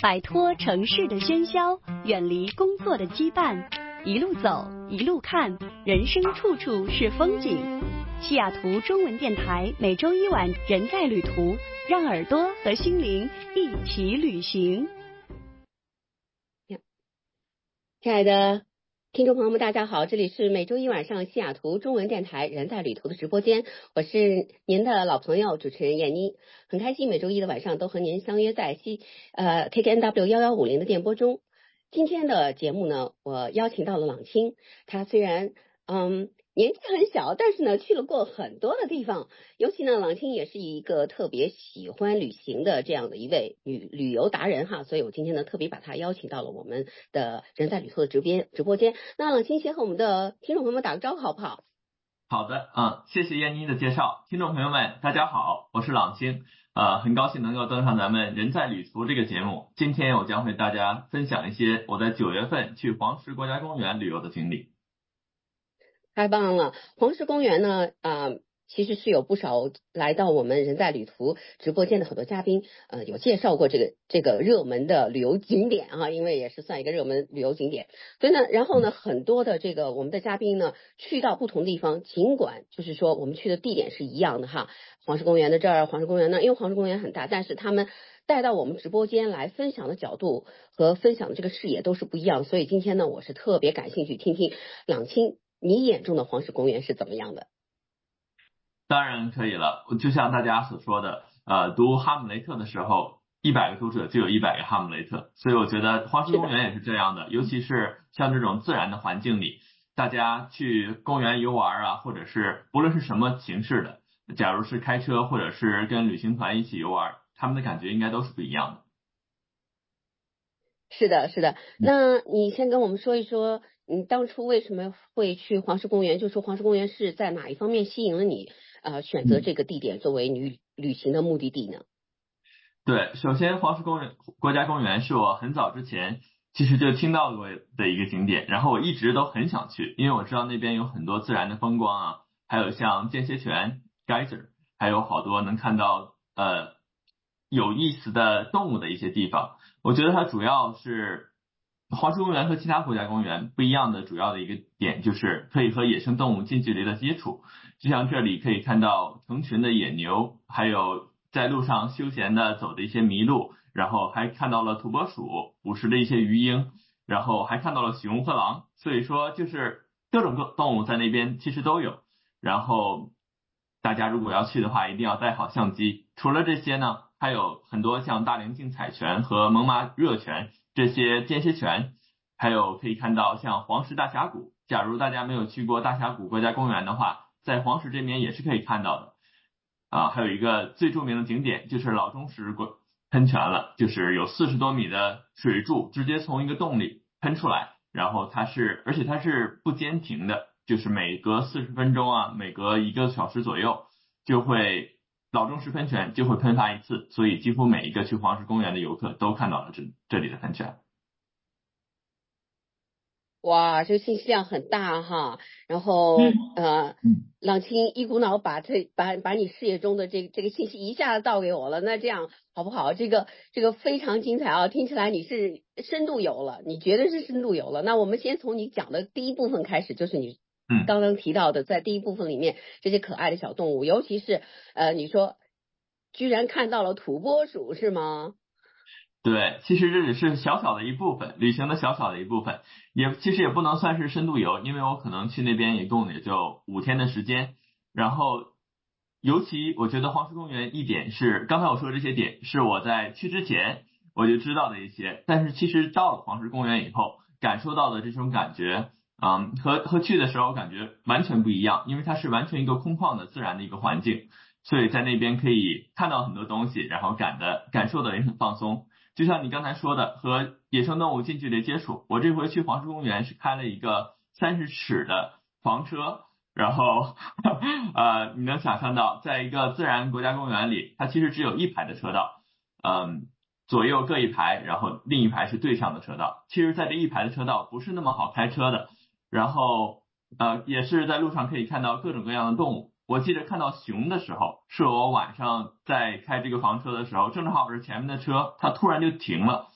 摆脱城市的喧嚣，远离工作的羁绊，一路走，一路看，人生处处是风景。西雅图中文电台每周一晚人在旅途，让耳朵和心灵一起旅行。 亲爱的听众朋友们，大家好，这里是每周一晚上西雅图中文电台人在旅途的直播间，我是您的老朋友主持人闫妮，很开心每周一的晚上都和您相约在KKNW1150的电波中。今天的节目呢，我邀请到了朗青，他虽然年纪很小，但是呢去了过很多的地方，尤其呢朗青也是一个特别喜欢旅行的这样的一位旅游达人哈，所以我今天呢特别把他邀请到了我们的人在旅途的直播间。那朗青先和我们的听众朋友们打个招呼好不好？ 好的，谢谢闫妮的介绍。听众朋友们大家好，我是朗青，很高兴能够登上咱们人在旅途这个节目。今天我将为大家分享一些我在9月份去黄石国家公园旅游的经历。 太棒了！黄石公园呢，其实是有不少来到我们人在旅途直播间的很多嘉宾，有介绍过这个热门的旅游景点啊，因为也是算一个热门旅游景点。所以呢，然后呢，很多的我们的嘉宾呢，去到不同地方，尽管就是说我们去的地点是一样的哈，黄石公园的这儿，黄石公园那，因为黄石公园很大，但是他们带到我们直播间来分享的角度和分享的这个视野都是不一样，所以今天呢，我是特别感兴趣听听朗青你眼中的黄石公园是怎么样的？ 当然可以了，就像大家所说的，读哈姆雷特的时候，100个读者就有100个哈姆雷特，所以我觉得黄石公园也是这样的，尤其是像这种自然的环境里，大家去公园游玩啊，或者是不论是什么形式的，假如是开车或者是跟旅行团一起游玩，他们的感觉应该都是不一样的。 是的，是的。那你先跟我们说一说，你当初为什么会去黄石公园？就说黄石公园是在哪一方面吸引了你，选择这个地点作为你旅行的目的地呢？ 对，首先黄石国家公园是我很早之前其实就听到过的一个景点，然后我一直都很想去，因为我知道那边有很多自然的风光啊，还有像间歇泉 geyser， 还有好多能看到有意思的动物的一些地方。我觉得它主要是黄石公园和其他国家公园不一样的主要的一个点，就是可以和野生动物近距离的接触。就像这里可以看到成群的野牛，还有在路上休闲的走的一些麋鹿，然后还看到了土拨鼠、捕食的一些鱼鹰，然后还看到了熊和狼。所以说就是各种动物在那边其实都有。然后大家如果要去的话，一定要带好相机。除了这些呢，还有很多像大陵径彩泉和猛犸热泉这些间歇泉，还有可以看到像黄石大峡谷。假如大家没有去过大峡谷国家公园的话，在黄石这边也是可以看到的。还有一个最著名的景点就是老钟石喷泉了，就是有40多米的水柱直接从一个洞里喷出来，然后而且它是不间停的，就是每隔40分钟啊，每隔1个小时左右老钟石喷泉就会喷发一次，所以几乎每一个去黄石公园的游客都看到了这里的喷泉。 哇，这个信息量很大哈，然后朗青一股脑把你视野中的这个信息一下子倒给我了，那这样好不好？这个非常精彩啊，听起来你是深度游了，你绝对是深度游了。那我们先从你讲的第一部分开始，就是你刚刚提到的，在第一部分里面这些可爱的小动物，尤其是你说居然看到了土拨鼠是吗？ 对，其实这只是小小的一部分，旅行的小小的一部分，其实也不能算是深度游，因为我可能去那边一共也就5天的时间。然后，尤其我觉得黄石公园一点是，刚才我说的这些点是我在去之前我就知道的一些，但是其实到了黄石公园以后，感受到的这种感觉，和去的时候感觉完全不一样，因为它是完全一个空旷的自然的一个环境，所以在那边可以看到很多东西，然后感受的也很放松。就像你刚才说的，和野生动物近距离接触，我这回去黄石公园是开了一个30尺的房车，然后你能想象到，在一个自然国家公园里，它其实只有1排的车道，左右各1排，然后另1排是对向的车道。其实，在这1排的车道不是那么好开车的，然后也是在路上可以看到各种各样的动物。我记得看到熊的时候，是我晚上在开这个房车的时候，正好是前面的车，它突然就停了，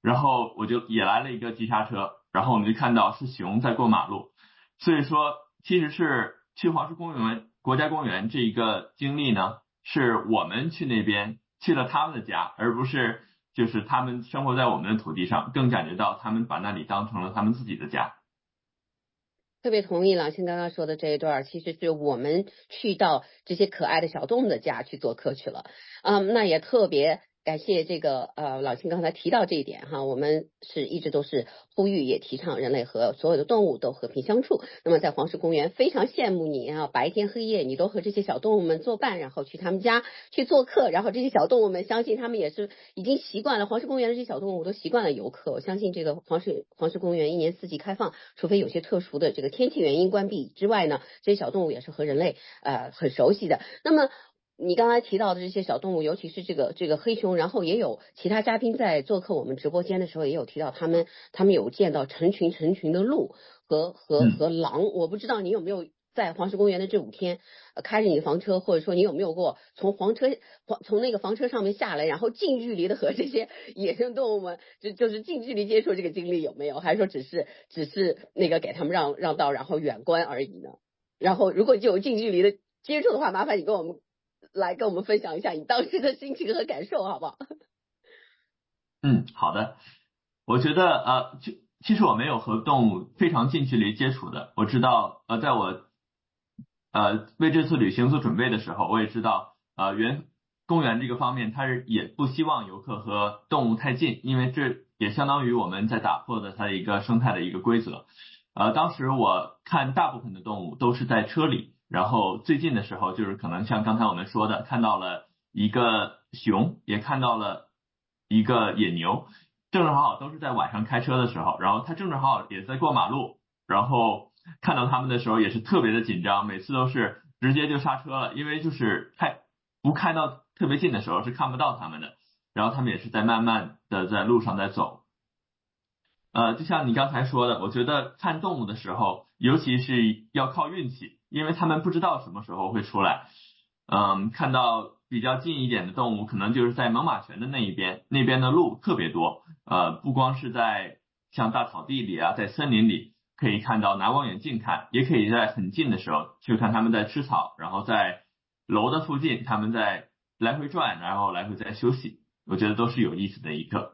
然后我就也来了一个急刹车，然后我们就看到是熊在过马路。所以说其实是去黄石国家公园这一个经历呢，是我们去那边去了他们的家，而不是就是他们生活在我们的土地上，更感觉到他们把那里当成了他们自己的家。 特别同意郎青刚刚说的这一段，其实是我们去到这些可爱的小动物的家去做客去了。那也特别感谢这个老青刚才提到这一点哈，我们是一直都是呼吁也提倡人类和所有的动物都和平相处。那么在黄石公园非常羡慕你啊，白天黑夜你都和这些小动物们作伴，然后去他们家去做客，然后这些小动物们相信他们也是已经习惯了黄石公园的这些小动物都习惯了游客。我相信这个黄石公园一年四季开放，除非有些特殊的这个天气原因关闭之外呢，这些小动物也是和人类很熟悉的。那么你刚才提到的这些小动物，尤其是这个黑熊，然后也有其他嘉宾在做客我们直播间的时候，也有提到他们有见到成群的鹿和狼。我不知道你有没有在黄石公园的这5天，开着你的房车，或者说你有没有过从那个房车上面下来，然后近距离的和这些野生动物们就是近距离接触这个经历有没有？还是说只是那个给他们让道，然后远观而已呢？然后如果就有近距离的接触的话，麻烦你跟我们分享一下你当时的心情和感受，好不好？ 好的。我觉得其实我没有和动物非常近距离接触的。我知道在我为这次旅行做准备的时候，我也知道公园这个方面，它也不希望游客和动物太近，因为这也相当于我们在打破的它的一个生态的一个规则。当时我看大部分的动物都是在车里，然后最近的时候就是可能像刚才我们说的，看到了一个熊，也看到了一个野牛，正正好好都是在晚上开车的时候，然后它正正好好也在过马路，然后看到他们的时候也是特别的紧张，每次都是直接就刹车了，因为就是不开到特别近的时候是看不到他们的，然后他们也是在慢慢的在路上在走。就像你刚才说的，我觉得看动物的时候，尤其是要靠运气，因为他们不知道什么时候会出来。看到比较近一点的动物，可能就是在猛犸泉的那一边，那边的鹿特别多。不光是在像大草地里啊，在森林里可以看到，拿望远镜看，也可以在很近的时候去看他们在吃草，然后在楼的附近他们在来回转，然后来回在休息。我觉得都是有意思的一刻。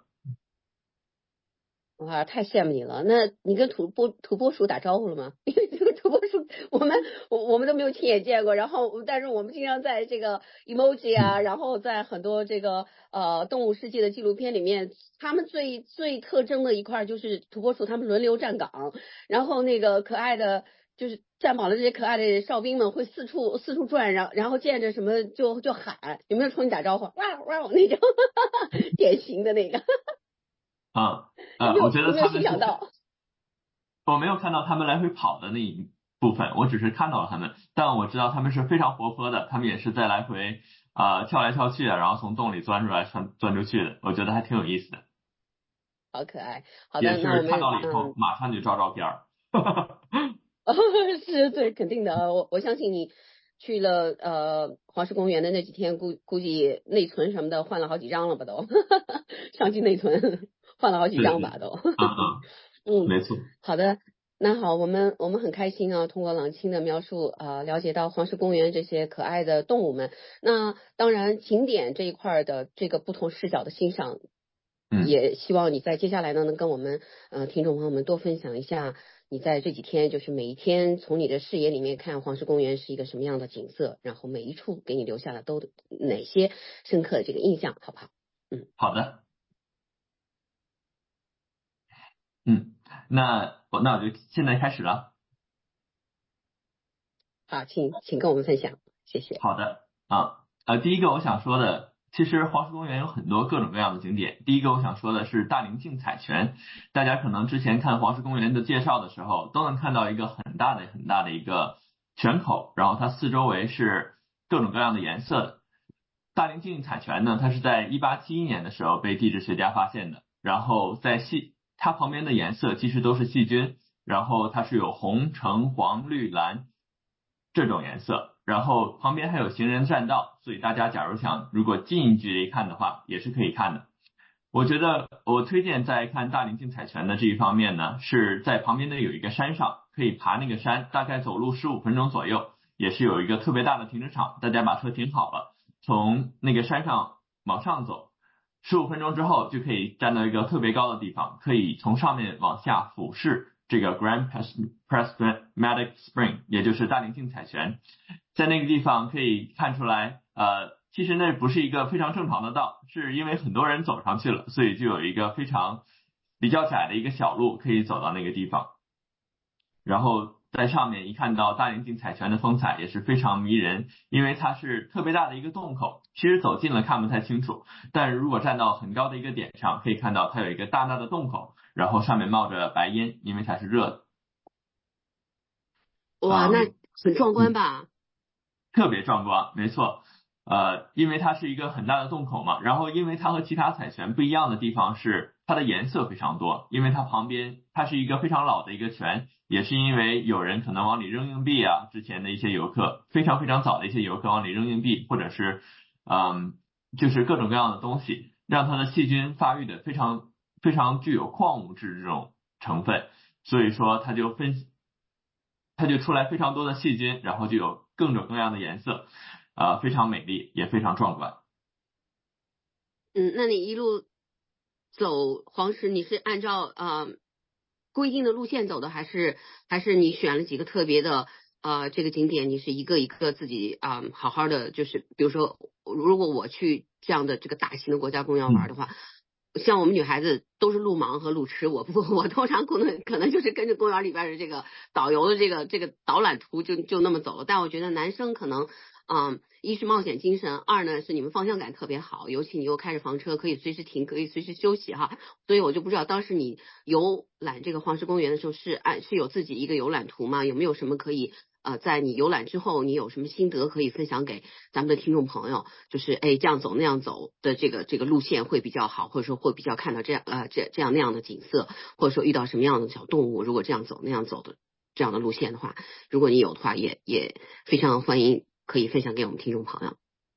哇，太羡慕你了！那你跟土拨鼠打招呼了吗？因为这个土拨鼠，我们都没有亲眼见过。然后，但是我们经常在这个 emoji 啊，然后在很多这个动物世界的纪录片里面，他们最特征的一块就是土拨鼠，他们轮流站岗，然后那个可爱的就是站岗的这些可爱的哨兵们会四处转，然后见着什么就喊，有没有冲你打招呼？哇哇那种典型的那个。 我觉有没有得他们是， 欣赏到？ 我没有看到他们来回跑的那一部分，我只是看到了他们，但我知道他们是非常活泼的，他们也是在来回跳来跳去的，然后从洞里钻出来钻出去的，我觉得还挺有意思的。 好可爱。好的，那也是看我们到了以后马上就照片儿。 是对，肯定的。我相信你去了黄石公园的那几天，估计内存什么的换了好几张了吧都，相机内存换了好几是是， 张吧都。嗯， 没错。 好的。那好，我们很开心啊，通过朗青的描述了解到黄石公园这些可爱的动物们。那当然，景点这一块的这个不同视角的欣赏，也希望你在接下来呢能跟我们听众朋友们多分享一下，你在这几天就是每一天从你的视野里面看黄石公园是一个什么样的景色，然后每一处给你留下了都哪些深刻的这个印象，好不好？ 好的。那我就现在开始了。 好，请跟我们分享，谢谢。 好的。第一个我想说的，其实黄石公园有很多各种各样的景点。第一个我想说的是大陵径彩泉，大家可能之前看黄石公园的介绍的时候，都能看到一个很大的一个泉口，然后它四周围是各种各样的颜色的。大陵径彩泉呢，它是在1871年的时候被地质学家发现的，然后它旁边的颜色其实都是细菌，然后它是有红、橙、黄、绿、蓝这种颜色，然后旁边还有行人栈道，所以大家假如如果近距离看的话，也是可以看的。 我觉得我推荐在看大林径彩泉的这一方面呢，是在旁边的有一个山上，可以爬那个山，大概走路15分钟左右，也是有一个特别大的停车场，大家把车停好了，从那个山上往上走，15分钟之后就可以站到一个特别高的地方，可以从上面往下俯视这个 Grand Prismatic Spring， 也就是大林径彩泉。在那个地方可以看出来，其实那不是一个非常正常的道，是因为很多人走上去了，所以就有一个非常比较窄的一个小路可以走到那个地方。然后在上面一看到大林径彩泉的风采也是非常迷人，因为它是特别大的一个洞口，其实走近了看不太清楚，但是如果站到很高的一个点上，可以看到它有一个大大的洞口，然后上面冒着白烟，因为它是热的。 哇，那很壮观吧？ 特别壮观，没错。因为它是一个很大的洞口嘛，然后因为它和其他彩泉不一样的地方是它的颜色非常多，因为它旁边它是一个非常老的一个泉，也是因为有人可能往里扔硬币啊，之前的一些游客非常非常早的一些游客往里扔硬币，或者是就是各种各样的东西，让它的细菌发育的非常非常具有矿物质这种成分，所以说它就出来非常多的细菌，然后就有各种各样的颜色，非常美丽，也非常壮观。 那你一路走黄石，你是按照规定的路线走的，还是你选了几个特别的这个景点，你是一个一个自己好好的，就是比如说，如果我去这样的这个大型的国家公园玩的话。像我们女孩子都是路盲和路痴，我通常可能就是跟着公园里边的这个导游的这个导览图就那么走了。但我觉得男生可能，一是冒险精神，二呢是你们方向感特别好，尤其你又开着房车，可以随时停，可以随时休息哈。所以我就不知道当时你游览这个黄石公园的时候是有自己一个游览图吗？有没有什么可以在你游览之后，你有什么心得可以分享给咱们的听众朋友？就是这样走那样走的这个路线会比较好，或者说会比较看到这样那样的景色，或者说遇到什么样的小动物，如果这样走那样走的这样的路线的话，如果你有的话，也非常欢迎可以分享给我们听众朋友。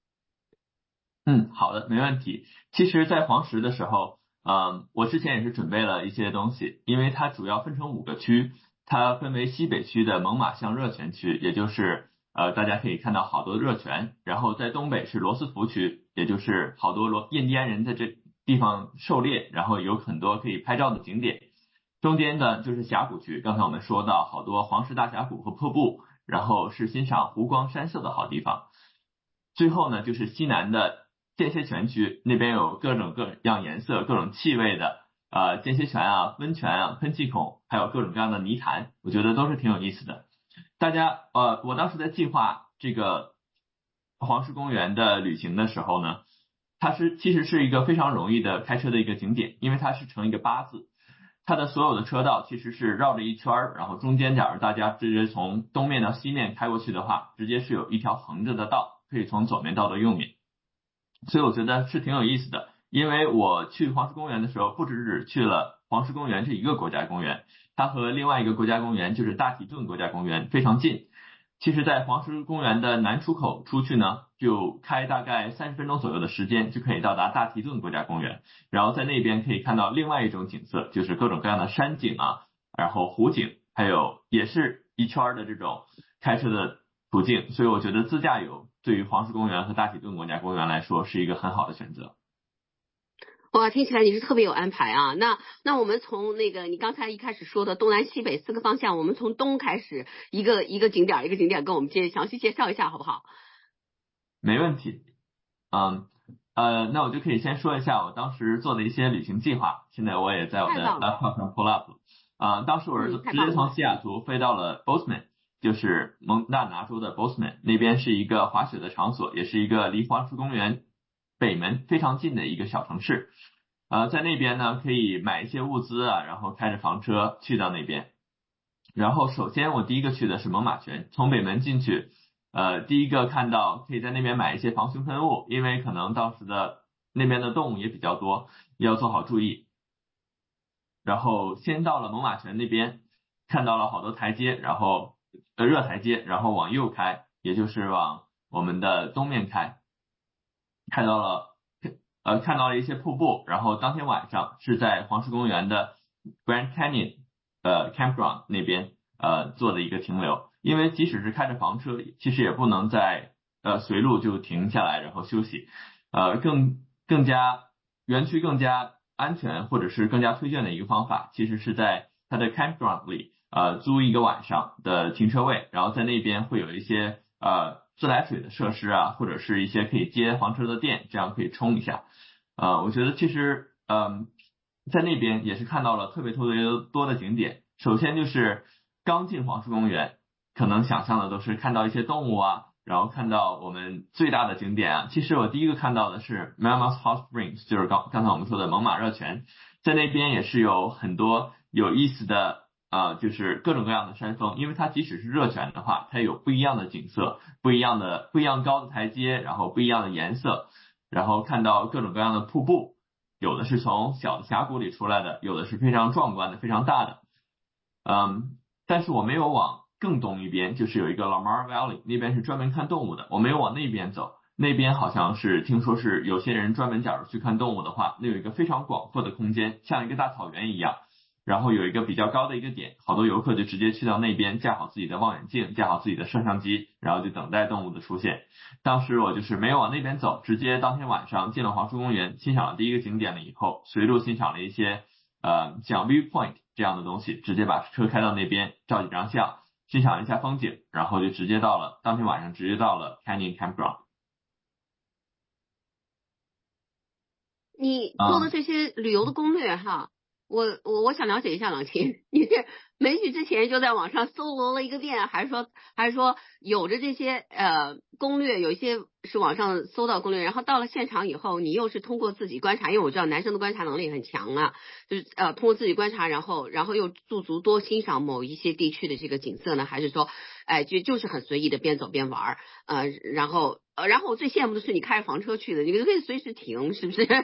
好的，没问题。其实，在黄石的时候，我之前也是准备了一些东西，因为它主要分成5个区，它分为西北区的猛犸象热泉区，也就是大家可以看到好多热泉，然后在东北是罗斯福区，也就是好多印第安人在这地方狩猎，然后有很多可以拍照的景点。中间的就是峡谷区，刚才我们说到好多黄石大峡谷和瀑布，然后是欣赏湖光山色的好地方。最后呢，就是西南的间歇泉区，那边有各种各样颜色、各种气味的间歇泉啊、温泉啊、喷气孔，还有各种各样的泥潭，我觉得都是挺有意思的。大家我当时在计划这个黄石公园的旅行的时候呢，它其实是一个非常容易的开车的一个景点，因为它是呈一个八字，它的所有的车道其实是绕着一圈儿，然后中间假如大家直接从东面到西面开过去的话，直接是有一条横着的道，可以从左面到右面，所以我觉得是挺有意思的。因为我去黄石公园的时候，不只去了黄石公园这一个国家公园，它和另外一个国家公园就是大提顿国家公园非常近。其实，在黄石公园的南出口出去呢，就开大概30分钟左右的时间，就可以到达大提顿国家公园。然后在那边可以看到另外一种景色，就是各种各样的山景啊，然后湖景，还有也是一圈的这种开车的途径。所以我觉得自驾游对于黄石公园和大提顿国家公园来说是一个很好的选择。 哇，听起来你是特别有安排啊！那我们从那个你刚才一开始说的东南西北4个方向，我们从东开始，一个景点跟我们详细介绍一下，好不好？ 没问题。那我就可以先说一下我当时做的一些旅行计划。现在我也在我的 laptop 上 pull up。当时我是直接从西雅图飞到了 Bozeman，就是蒙大拿州的 Bozeman， 那边是一个滑雪的场所，也是一个离黄石公园北门非常近的一个小城市。在那边呢，可以买一些物资啊，然后开着房车去到那边。然后首先我第一个去的是猛犸泉，从北门进去，第一个看到可以在那边买一些防熊喷雾，因为可能当时的那边的动物也比较多，要做好注意。然后先到了猛犸泉那边，看到了好多台阶，然后热台阶，然后往右开，也就是往我们的东面开，看到了看到了一些瀑布，然后当天晚上是在黄石公园的 Grand Canyon Campground 那边做的一个停留，因为即使是开着房车，其实也不能在随路就停下来然后休息，更加园区更加安全或者是更加推荐的一个方法，其实是在它的 campground 里租一个晚上的停车位，然后在那边会有一些自来水的设施啊，或者是一些可以接房车的电，这样可以充一下。我觉得其实在那边也是看到了特别多的景点。首先就是刚进黄石公园，可能想象的都是看到一些动物啊，然后看到我们最大的景点啊。其实我第一个看到的是 Mammoth Hot Springs， 就是刚才我们说的猛犸热泉，在那边也是有很多有意思的就是各种各样的山峰，因为它即使是热泉的话，它有不一样的景色，不一样高的台阶，然后不一样的颜色，然后看到各种各样的瀑布，有的是从小的峡谷里出来的，有的是非常壮观的非常大的。但是我没有往更东一边，就是有一个 Lamar Valley， 那边是专门看动物的，我没有往那边走，那边好像是听说是有些人专门假如去看动物的话，那有一个非常广阔的空间，像一个大草原一样，然后有一个比较高的一个点，好多游客就直接去到那边架好自己的望远镜，架好自己的摄像机，然后就等待动物的出现。当时我就是没有往那边走，直接当天晚上进了黄石公园，欣赏了第一个景点了以后，随路欣赏了一些像 viewpoint 这样的东西，直接把车开到那边照几张相，欣赏一下风景，然后就当天晚上直接到了 Canyon Campground。 你做的这些旅游的攻略哈，我想了解一下朗琴，你是没去之前就在网上搜罗了一个遍，还是说有着这些攻略，有一些是网上搜到攻略，然后到了现场以后，你又是通过自己观察，因为我知道男生的观察能力很强啊，就是通过自己观察，然后又驻足多欣赏某一些地区的这个景色呢，还是说就是很随意的边走边玩然后我最羡慕的是你开着房车去的，你可以随时停，是不是？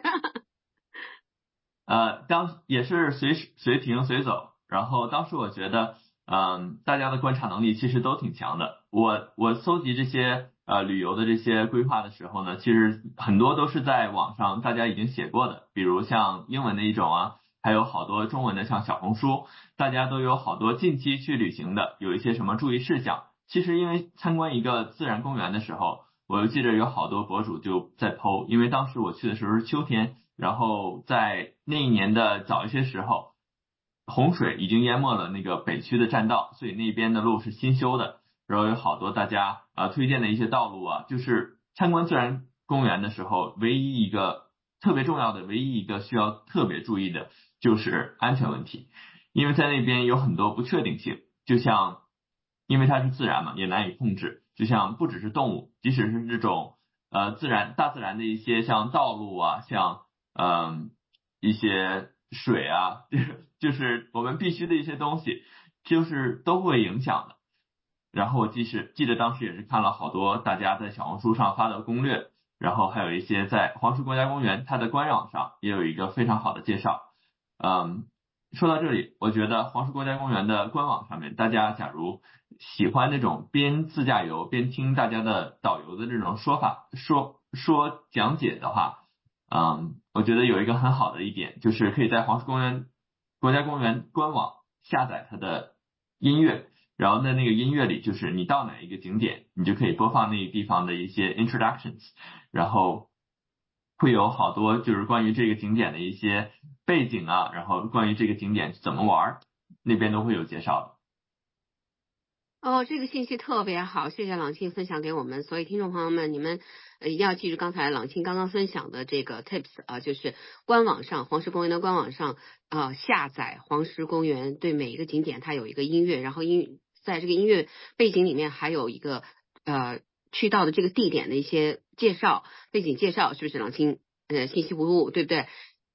也是随停随走，然后当时我觉得，大家的观察能力其实都挺强的。我搜集这些旅游的这些规划的时候呢，其实很多都是在网上大家已经写过的，比如像英文的一种啊，还有好多中文的，像小红书，大家都有好多近期去旅行的，有一些什么注意事项。其实因为参观一个自然公园的时候，我记得有好多博主就在 po， 因为当时我去的时候是秋天。然后在那一年的早一些时候，洪水已经淹没了那个北区的栈道，所以那边的路是新修的。然后有好多大家推荐的一些道路啊，就是参观自然公园的时候，唯一一个需要特别注意的就是安全问题，因为在那边有很多不确定性，就像因为它是自然嘛，也难以控制，就像不只是动物，即使是这种大自然的一些像道路啊，像一些水啊，就是我们必须的一些东西，就是都会影响的。然后我记得当时也是看了好多大家在小红书上发的攻略，然后还有一些在黄石国家公园它的官网上也有一个非常好的介绍。说到这里，我觉得黄石国家公园的官网上面，大家假如喜欢那种边自驾游边听大家的导游的这种说讲解的话，我觉得有一个很好的一点，就是可以在黄石国家公园官网下载它的音乐，然后在那个音乐里，就是你到哪一个景点，你就可以播放那个地方的一些 introductions，然后会有好多就是关于这个景点的一些背景啊，然后关于这个景点怎么玩，那边都会有介绍的。 哦，这个信息特别好，谢谢朗庆分享给我们。所以听众朋友们，你们一定要记住刚才朗庆刚刚分享的这个 tips 啊，就是黄石公园的官网上下载黄石公园对每一个景点它有一个音乐，然后在这个音乐背景里面还有一个去到的这个地点的一些背景介绍，是不是朗庆信息不误，对不对？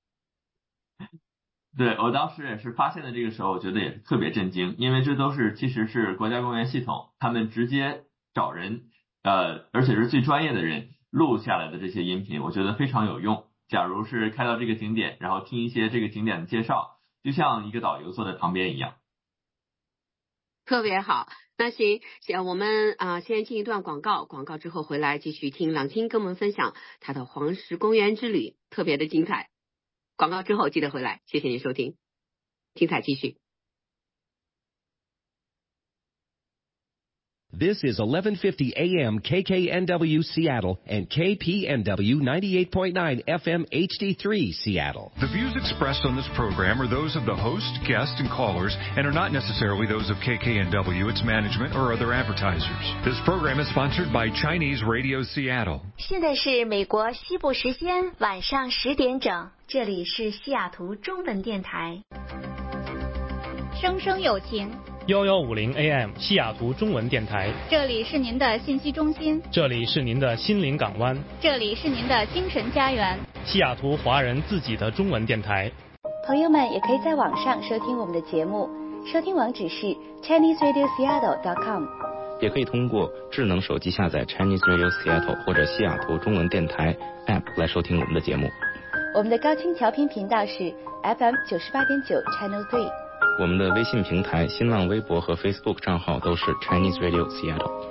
对，我当时也是发现的这个时候，我觉得也是特别震惊，因为这都是其实是国家公园系统他们直接找人而且是最专业的人录下来的这些音频，我觉得非常有用。假如是开到这个景点，然后听一些这个景点的介绍，就像一个导游坐在旁边一样。 特别好。那行，我们先进一段广告，广告之后回来继续听朗青跟我们分享他的黄石公园之旅，特别的精彩。广告之后记得回来，谢谢您收听，精彩继续。 This is 1150 AM KKNW Seattle and KPNW 98.9 FM HD3 Seattle. The views expressed on this program are those of the host, guests, and callers and are not necessarily those of KKNW, its management, or other advertisers. This program is sponsored by Chinese Radio Seattle. 现在是美国西部时间晚上10点整，这里是西雅图中文电台。 声声有情。 1150 AM 西雅图中文电台， 这里是您的信息中心， 这里是您的心灵港湾， 这里是您的精神家园， 西雅图华人自己的中文电台。 朋友们也可以在网上收听我们的节目，收听网址是 ChineseRadioSeattle.com， 也可以通过智能手机下载 Chinese Radio Seattle 或者西雅图中文电台 App 来收听我们的节目。 我们的高清调频频道是 FM 98.9 Channel 3。 我们的微信平台、新浪微博和 Facebook 账号都是 Chinese Radio Seattle。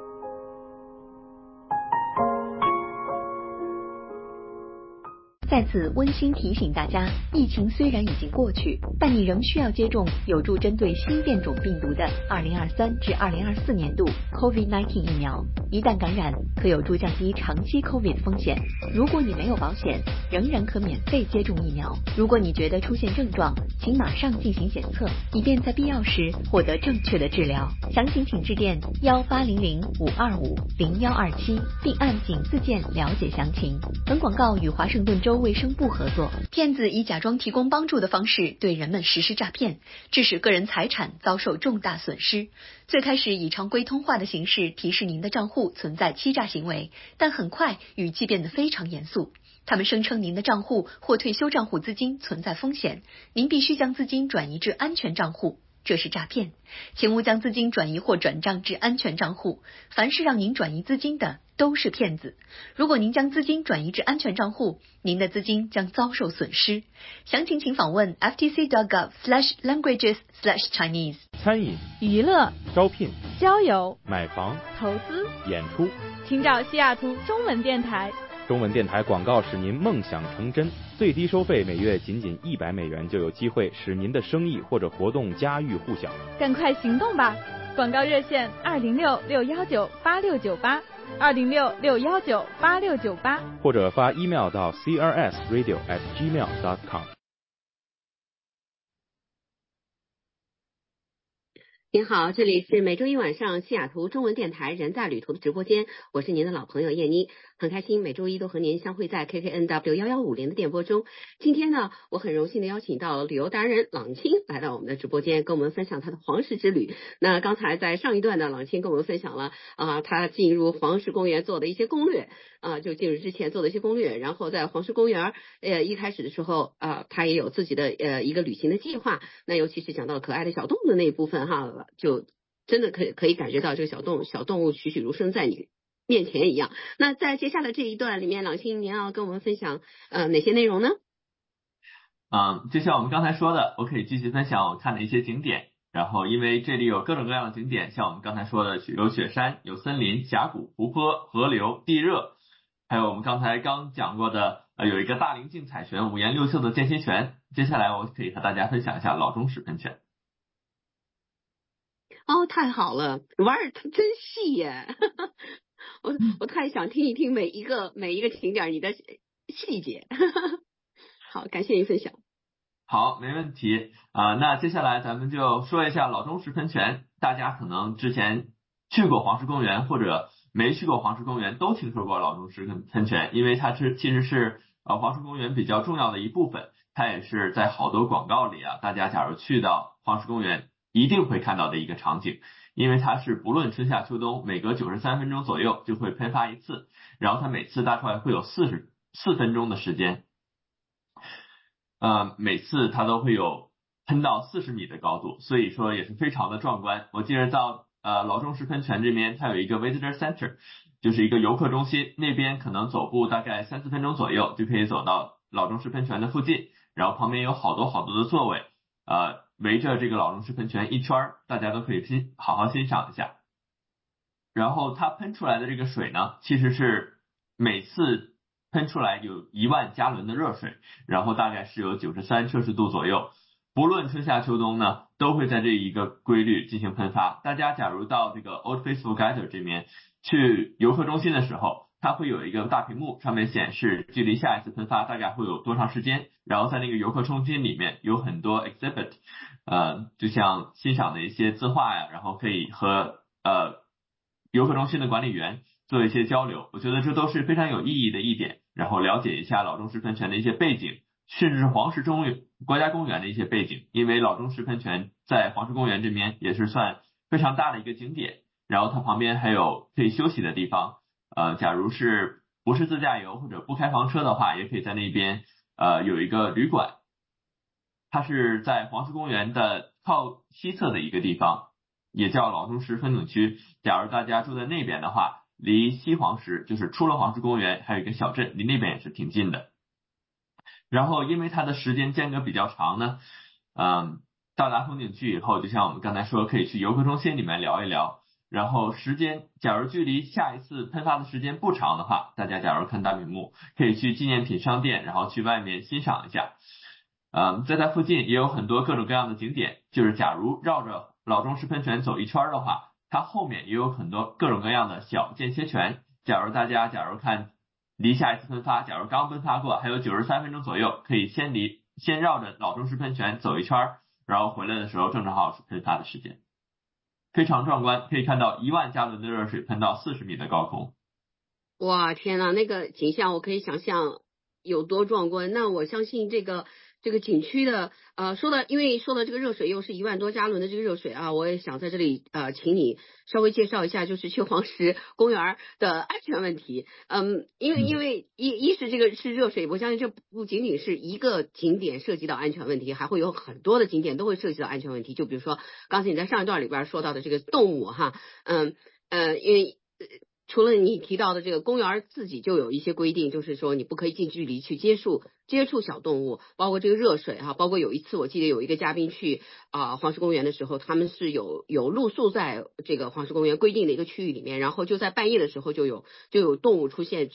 再次温馨提醒大家，疫情虽然已经过去，但你仍需要接种有助针对新变种病毒的2023至2024年度 COVID-19 疫苗。一旦感染，可有助降低长期 COVID 风险。如果你没有保险，仍然可免费接种疫苗。如果你觉得出现症状，请马上进行检测，以便在必要时获得正确的治疗。详情请致电1800-525-0127，并按井字键了解详情。本广告与华盛顿州卫生部合作。骗子以假装提供帮助的方式对人们实施诈骗，致使个人财产遭受重大损失。最开始以常规通话的形式提示您的账户存在欺诈行为，但很快语气变得非常严肃。他们声称您的账户或退休账户资金存在风险，您必须将资金转移至安全账户。这是诈骗，请勿将资金转移或转账至安全账户。凡是让您转移资金的都是骗子。如果您将资金转移至安全账户，您的资金将遭受损失。详情请访问 ftc.gov/languages/Chinese。 餐饮、 娱乐、 招聘、 交友、 买房、 投资、 演出， 请找西雅图中文电台。 中文电台广告使您梦想成真，最低收费每月仅$100就有机会使您的生意或者活动家喻户晓。 赶快行动吧！广告热线206-619-8698，206-619-8698， 或者发 email 到 crsradio@gmail.com。 您好，这里是每周一晚上西雅图中文电台人在旅途的直播间，我是您的老朋友燕妮，很开心每周一都和您相会在 KKNW1150的电波中。今天呢，我很荣幸的邀请到旅游达人朗青来到我们的直播间，跟我们分享他的黄石之旅。那刚才在上一段呢，朗青跟我们分享了他进入黄石公园做的一些攻略就进入之前做的一些攻略，然后在黄石公园一开始的时候他也有自己的一个旅行的计划。那尤其是讲到可爱的小动物的那一部分就真的可以感觉到这个小动物栩栩如生在你面前一样。那在接下来这一段里面，朗青您要跟我们分享哪些内容呢？ 就像我们刚才说的，我可以继续分享我看的一些景点。然后因为这里有各种各样的景点，像我们刚才说的有雪山、有森林、峡谷、湖泊、河流、地热，还有我们刚才刚讲过的有一个大陵径彩泉、五颜六色的间歇泉。接下来我可以和大家分享一下老钟石喷泉。 太好了，玩儿真细耶我太想听一听每一个景点你的细节好，感谢您分享。 好，没问题那接下来咱们就说一下老钟石喷泉。大家可能之前去过黄石公园或者没去过黄石公园都听说过老钟石喷泉，因为它其实是黄石公园比较重要的一部分，它也是在好多广告里大家假如去到黄石公园一定会看到的一个场景，因为它是不论春夏秋冬每隔93分钟左右就会喷发一次，然后它每次大概会有44分钟的时间每次它都会有喷到40米的高度，所以说也是非常的壮观。我记得到老钟石喷泉这边它有一个 visitor center， 就是一个游客中心，那边可能走步大概3-4分钟左右就可以走到老钟石喷泉的附近，然后旁边有好多的座位围着这个老中式喷泉一圈，大家都可以好好欣赏一下。然后它喷出来的这个水呢，其实是每次喷出来有1万加仑的热水，然后大概是有93摄氏度左右，不论春夏秋冬呢，都会在这一个规律进行喷发。大家假如到这个 Old Faithful Gather 这边去游客中心的时候，它会有一个大屏幕，上面显示距离下一次喷发大概会有多长时间，然后在那个游客中心里面有很多 exhibit， 就像欣赏的一些字画呀，然后可以和游客中心的管理员做一些交流，我觉得这都是非常有意义的一点，然后了解一下老中式喷泉的一些背景，甚至是黄石国家公园的一些背景，因为老中式喷泉在黄石公园这边也是算非常大的一个景点，然后它旁边还有可以休息的地方，假如是不是自驾游或者不开房车的话，也可以在那边有一个旅馆，它是在黄石公园的靠西侧的一个地方，也叫老中石风景区。假如大家住在那边的话，离西黄石就是出了黄石公园还有一个小镇，离那边也是挺近的。然后因为它的时间间隔比较长呢，到达风景区以后，就像我们刚才说，可以去游客中心里面聊一聊。然后假如距离下一次喷发的时间不长的话，大家假如看大屏幕，可以去纪念品商店，然后去外面欣赏一下。在它附近也有很多各种各样的景点，就是假如绕着老中式喷泉走一圈的话，它后面也有很多各种各样的小间歇泉。假如看离下一次喷发，假如刚喷发过，还有93分钟左右，可以先绕着老中式喷泉走一圈，然后回来的时候正好是喷发的时间，非常壮观，可以看到1万加仑的热水喷到40米的高空。 哇，天哪，那个景象我可以想象有多壮观。那我相信这个景区的因为说的这个热水又是1万多加仑的这个热水啊，我也想在这里请你稍微介绍一下，就是去黄石公园的安全问题。因为一是这个是热水，我相信这不仅仅是一个景点涉及到安全问题，还会有很多的景点都会涉及到安全问题。就比如说刚才你在上一段里边说到的这个动物哈，因为除了你提到的这个公园自己就有一些规定，就是说你不可以近距离去接触小动物，包括这个热水哈，包括有一次我记得有一个嘉宾去黄石公园的时候，他们是有露宿在这个黄石公园规定的一个区域里面，然后就在半夜的时候就有动物出现，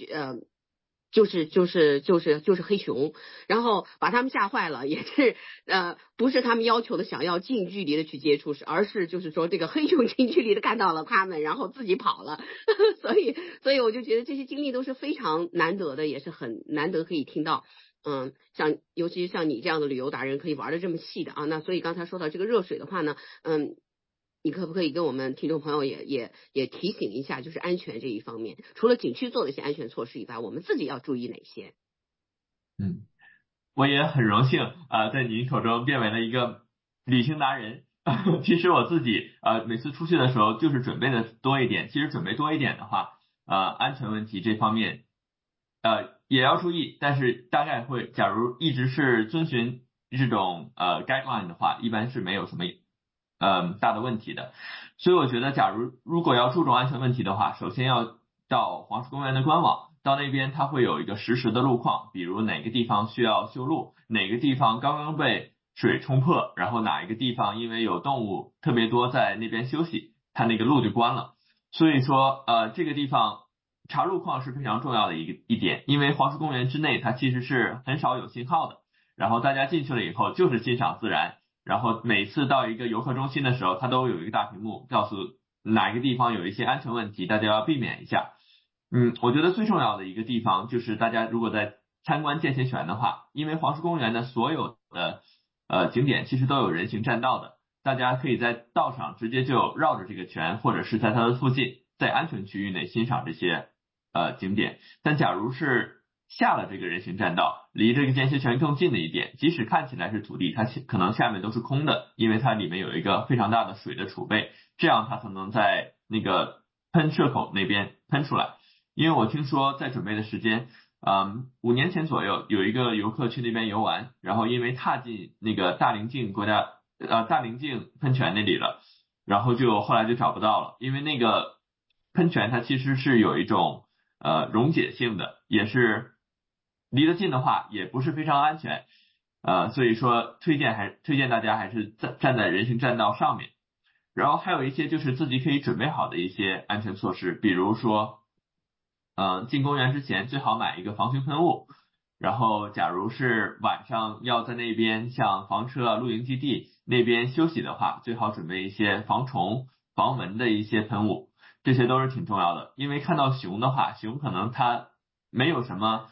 就是黑熊，然后把他们吓坏了，也是不是他们要求的想要近距离的去接触，而是就是说这个黑熊近距离的看到了他们，然后自己跑了。所以我就觉得这些经历都是非常难得的，也是很难得可以听到。尤其是像你这样的旅游达人可以玩的这么细的啊。那所以刚才说到这个热水的话呢，你可不可以跟我们听众朋友也提醒一下，就是安全这一方面，除了景区做的一些安全措施以外，我们自己要注意哪些？ 我也很荣幸在您口中变为了一个旅行达人。其实我自己每次出去的时候就是准备的多一点，其实准备多一点的话，安全问题这方面也要注意，但是大概会，假如一直是遵循这种guideline 的话，一般是没有什么大的问题的。所以我觉得如果要注重安全问题的话，首先要到黄石公园的官网，到那边它会有一个实时的路况，比如哪个地方需要修路，哪个地方刚刚被水冲破，然后哪一个地方因为有动物特别多在那边休息，它那个路就关了。所以说这个地方查路况是非常重要的一点，因为黄石公园之内它其实是很少有信号的，然后大家进去了以后就是欣赏自然，然后每次到一个游客中心的时候，它都有一个大屏幕告诉哪一个地方有一些安全问题，大家要避免一下。我觉得最重要的一个地方就是大家如果在参观间歇泉的话，因为黄石公园的所有的景点其实都有人行栈道的，大家可以在道上直接就绕着这个泉，或者是在它的附近，在安全区域内欣赏这些景点。但假如是下了这个人行栈道，离这个间歇泉更近的一点，即使看起来是土地，它可能下面都是空的，因为它里面有一个非常大的水的储备，这样它才能在那个喷射口那边喷出来。因为我听说在准备的时间5年前左右有一个游客去那边游玩，然后因为踏进那个大陵径喷泉那里了，然后后来就找不到了，因为那个喷泉它其实是有一种溶解性的，也是离得近的话也不是非常安全。 所以说推荐大家还是站在人行栈道上面。然后还有一些就是自己可以准备好的一些安全措施，比如说进公园之前最好买一个防熊喷雾，然后假如是晚上要在那边像房车露营基地那边休息的话，最好准备一些防虫防蚊的一些喷雾，这些都是挺重要的。因为看到熊的话，熊可能它没有什么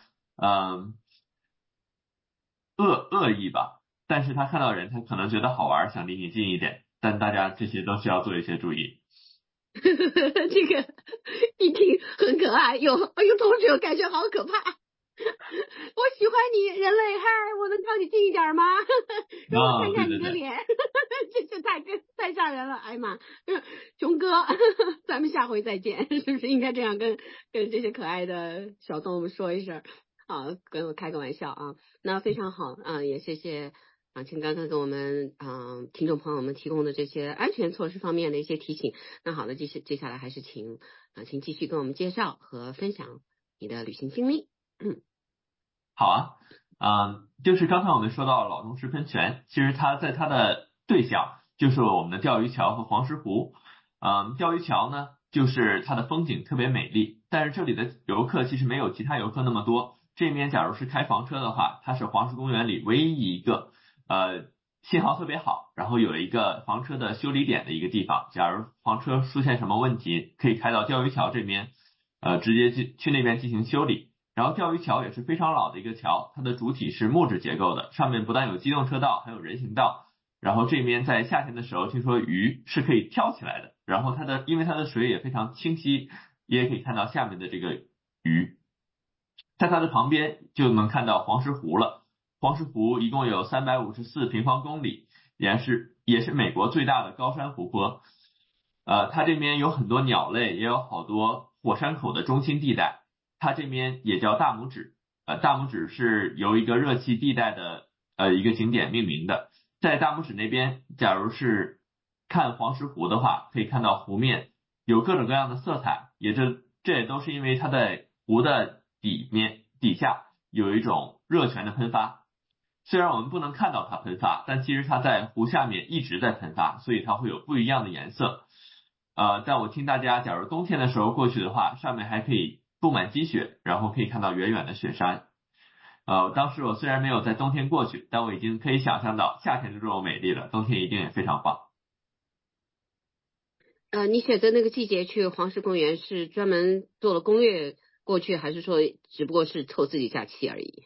恶意吧，但是他看到人他可能觉得好玩，想离你近一点，但大家这些都需要做一些注意。 这个一听很可爱，同时又感觉好可怕。我喜欢你，人类，嗨，我能靠你近一点吗？让我看看你的脸。这太吓人了，哎呀妈，熊哥，咱们下回再见，是不是应该这样跟这些可爱的小动物说一声？好，跟我开个玩笑啊。那非常好啊，也谢谢请刚刚跟我们听众朋友们提供的这些安全措施方面的一些提醒。那好的，接下来还是请继续跟我们介绍和分享你的旅行经历。 好啊，就是刚才我们说到老东石喷泉，其实它在它的对象就是我们的钓鱼桥和黄石湖。钓鱼桥呢，就是它的风景特别美丽，但是这里的游客其实没有其他游客那么多。这边假如是开房车的话，它是黄石公园里唯一一个信号特别好，然后有一个房车的修理点的一个地方，假如房车出现什么问题，可以开到钓鱼桥这边直接去那边进行修理。然后钓鱼桥也是非常老的一个桥，它的主体是木质结构的，上面不但有机动车道，还有人行道。然后这边在夏天的时候，听说鱼是可以跳起来的，然后因为它的水也非常清晰，也可以看到下面的这个鱼。在它的旁边就能看到黄石湖了。黄石湖一共有354平方公里，也是美国最大的高山湖泊。它这边有很多鸟类，也有好多火山口的中心地带。它这边也叫大拇指，大拇指是由一个热气地带的一个景点命名的。在大拇指那边，假如是看黄石湖的话，可以看到湖面有各种各样的色彩，这也都是因为它在湖的底下有一种热泉的喷发。虽然我们不能看到它喷发，但其实它在湖下面一直在喷发，所以它会有不一样的颜色。但我听大家，假如冬天的时候过去的话，上面还可以布满积雪，然后可以看到远远的雪山。当时我虽然没有在冬天过去，但我已经可以想象到夏天的这种美丽了，冬天一定也非常棒。 你选择那个季节去黄石公园是专门做了攻略过去，还是说只不过是凑自己假期而已？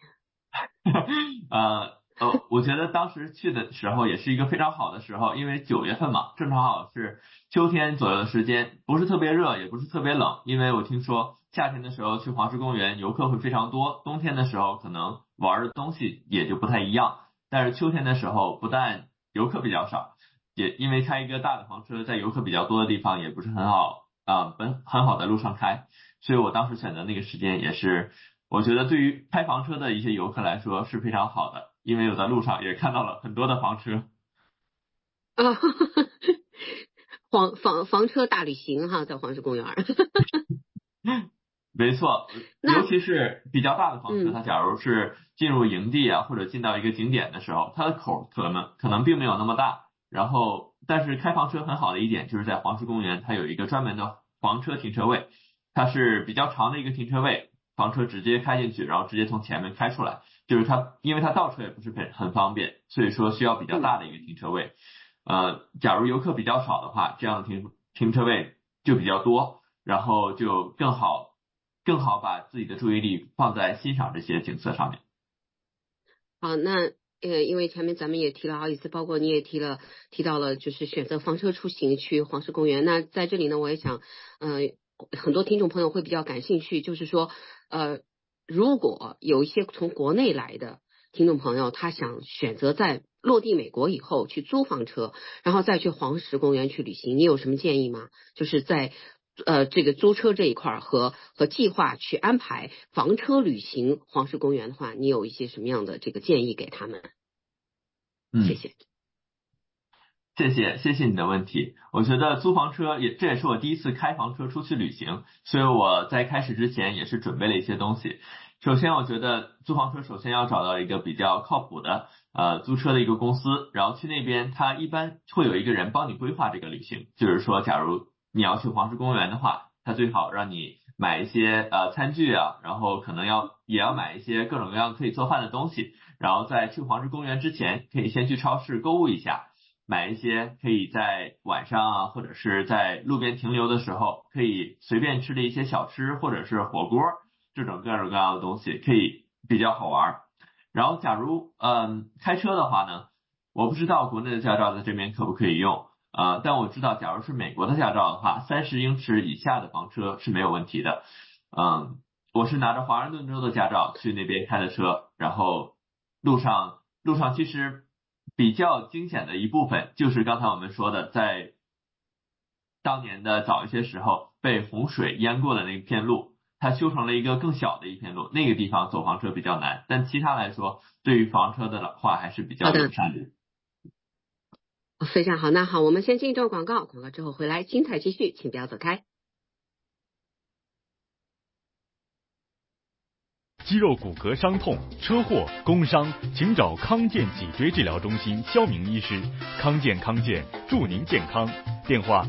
我觉得当时去的时候也是一个非常好的时候，因为9月份嘛，正好是秋天左右的时间，不是特别热，也不是特别冷。因为我听说夏天的时候去黄石公园游客会非常多，冬天的时候可能玩的东西也就不太一样。但是秋天的时候不但游客比较少，也因为开一个大的房车在游客比较多的地方也不是很好很好的路上开，所以我当时选择那个时间也是我觉得对于开房车的一些游客来说是非常好的，因为我在路上也看到了很多的房车。 房车大旅行哈，在黄石公园。 没错，尤其是比较大的房车，它假如是进入营地啊，或者进到一个景点的时候，它的口可能并没有那么大。然后，但是开房车很好的一点就是在黄石公园，它有一个专门的房车停车位，它是比较长的一个停车位，房车直接开进去，然后直接从前面开出来。就是因为它倒车也不是很方便，所以说需要比较大的一个停车位。假如游客比较少的话，这样的停车位就比较多，然后就更好把自己的注意力放在欣赏这些景色上面。 好，那因为前面咱们也提了好几次，包括你也提到了，就是选择房车出行去黄石公园。那在这里呢，我也想，很多听众朋友会比较感兴趣，就是说，如果有一些从国内来的听众朋友，他想选择在落地美国以后去租房车，然后再去黄石公园去旅行，你有什么建议吗？就是在这个租车这一块和计划去安排房车旅行黄石公园的话，你有一些什么样的这个建议给他们？谢谢。 谢谢你的问题。我觉得租房车这也是我第一次开房车出去旅行，所以我在开始之前也是准备了一些东西。首先我觉得租房车首先要找到一个比较靠谱的租车的一个公司，然后去那边，他一般会有一个人帮你规划这个旅行。就是说，假如你要去黄石公园的话，他最好让你买一些餐具啊，然后可能也要买一些各种各样可以做饭的东西，然后在去黄石公园之前，可以先去超市购物一下，买一些可以在晚上啊，或者是在路边停留的时候可以随便吃的一些小吃或者是火锅，这种各种各样的东西可以比较好玩。然后假如开车的话呢，我不知道国内的驾照在这边可不可以用但我知道假如是美国的驾照的话，30英尺以下的房车是没有问题的。我是拿着华盛顿州的驾照去那边开的车，然后路上其实比较惊险的一部分就是刚才我们说的，在当年的早一些时候被洪水淹过的那片路，它修成了一个更小的一片路，那个地方走房车比较难，但其他来说对于房车的话还是比较友善的。 非常好，那好，我们先进一段广告，广告之后回来精彩继续，请不要走开。 肌肉骨骼伤痛、车祸、工伤，请找康健脊椎治疗中心肖明医师。康健祝您健康。电话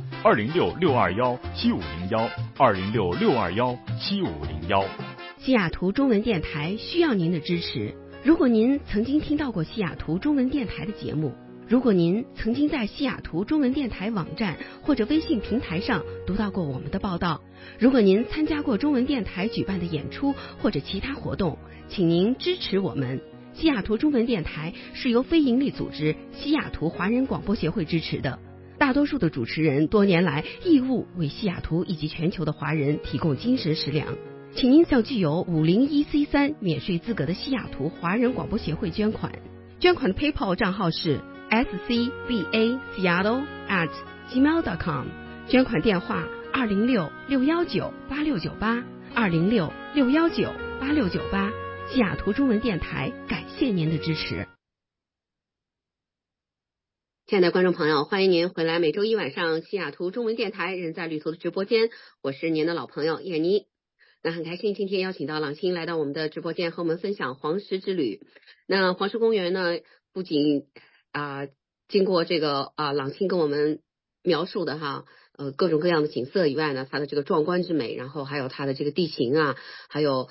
206-621-7501，206-621-7501。 西雅图中文电台需要您的支持。如果您曾经听到过西雅图中文电台的节目，如果您曾经在西雅图中文电台网站或者微信平台上读到过我们的报道，如果您参加过中文电台举办的演出或者其他活动，请您支持我们。西雅图中文电台是由非营利组织西雅图华人广播协会支持的，大多数的主持人多年来义务为西雅图以及全球的华人提供精神食粮。请您向具有501C3免税资格的西雅图华人广播协会捐款。捐款的 PayPal 账号是scbaseattle@gmail.com， 捐款电话206-619-8698 206-619-8698。西雅图中文电台感谢您的支持。 亲爱的观众朋友，欢迎您回来每周一晚上西雅图中文电台人在旅途的直播间，我是您的老朋友叶妮。那很开心今天邀请到朗青来到我们的直播间和我们分享黄石之旅。那黄石公园呢，不仅经过这个朗青跟我们描述的各种各样的景色以外呢，它的这个壮观之美，然后还有它的这个地形还有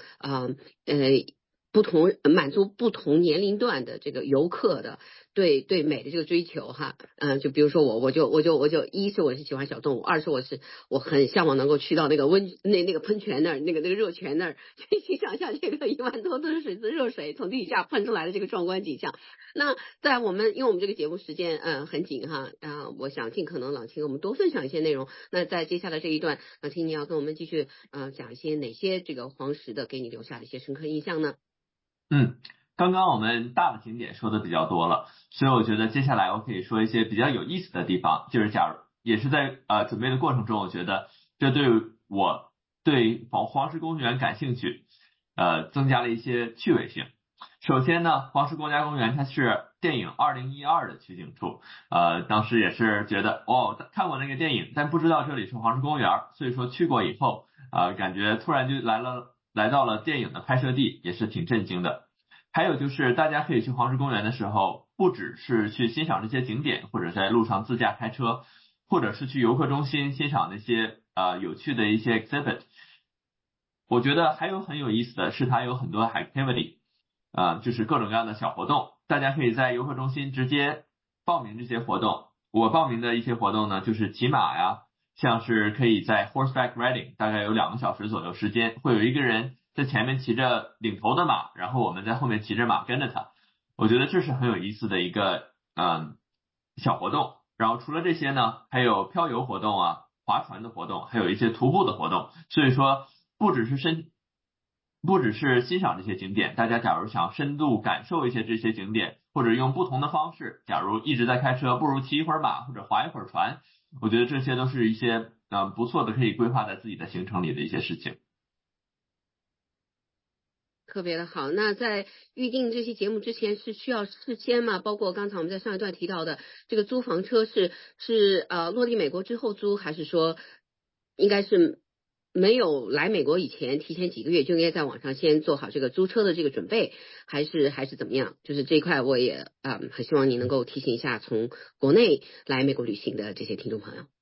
满足不同年龄段的这个游客的对美的这个追求就比如说我一是我是喜欢小动物，二是我很向往能够去到那个那个喷泉那儿，那个热泉那儿，去想象这个1万多吨热水从地底下喷出来的这个壮观景象。那因为我们这个节目时间很紧我想尽可能朗青我们多分享一些内容。那在接下来这一段，朗青你要跟我们继续讲一些哪些这个黄石的给你留下的一些深刻印象呢？ 刚刚我们大的景点说的比较多了，所以我觉得接下来我可以说一些比较有意思的地方，就是也是在准备的过程中，我觉得这对我对黄石公园感兴趣增加了一些趣味性。首先呢，黄石国家公园它是电影2012的取景处，当时也是觉得看过那个电影，但不知道这里是黄石公园，所以说去过以后感觉突然就来到了电影的拍摄地，也是挺震惊的。还有就是大家可以去黄石公园的时候，不只是去欣赏这些景点，或者在路上自驾开车，或者是去游客中心欣赏那些有趣的一些 exhibit。 我觉得还有很有意思的是它有很多 activity， 就是各种各样的小活动，大家可以在游客中心直接报名这些活动。我报名的一些活动呢，就是骑马呀，像是可以在 horseback riding， 大概有2个小时左右时间，会有一个人在前面骑着领头的马，然后我们在后面骑着马跟着他。我觉得这是很有意思的一个小活动。然后除了这些呢，还有漂游活动划船的活动，还有一些徒步的活动。所以说不只是欣赏这些景点，大家假如想深度感受一些这些景点，或者用不同的方式，假如一直在开车，不如骑一会儿马或者划一会儿船，我觉得这些都是一些不错的可以规划在自己的行程里的一些事情。 特别的好。那在预定这期节目之前是需要事先吗？包括刚才我们在上一段提到的这个租房车是落地美国之后租，还是说应该是没有来美国以前，提前几个月就应该在网上先做好这个租车的这个准备，还是怎么样？就是这一块我也很希望你能够提醒一下从国内来美国旅行的这些听众朋友。